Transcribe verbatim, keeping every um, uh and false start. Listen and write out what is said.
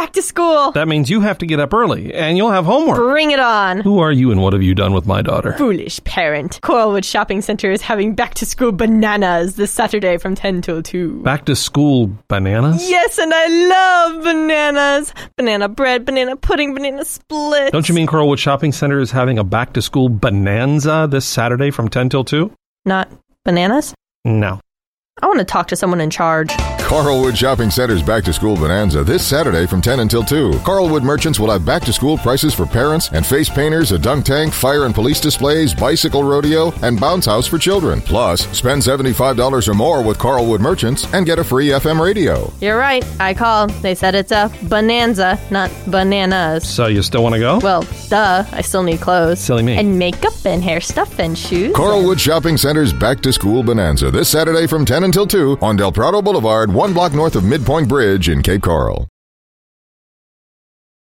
back to school. That means you have to get up early, and you'll have homework. Bring it on. Who are you and what have you done with my daughter? Foolish parent. Coralwood Shopping Center is having back-to-school bananas this Saturday from ten till two. Back-to-school bananas? Yes, and I love bananas. Banana bread, banana pudding, banana split. Don't you mean Coralwood Shopping Center is having a back-to-school bonanza this Saturday from ten till two? Not bananas? No. I want to talk to someone in charge. Coralwood Shopping Center's Back-to-School Bonanza this Saturday from ten until two. Coralwood merchants will have back-to-school prices for parents and face painters, a dunk tank, fire and police displays, bicycle rodeo, and bounce house for children. Plus, spend seventy-five dollars or more with Coralwood merchants and get a free F M radio. You're right. I called. They said it's a bonanza, not bananas. So you still want to go? Well, duh. I still need clothes. Silly me. And makeup and hair stuff and shoes. Coralwood Shopping Center's Back-to-School Bonanza this Saturday from ten until two on Del Prado Boulevard, one block north of Midpoint Bridge in Cape Coral.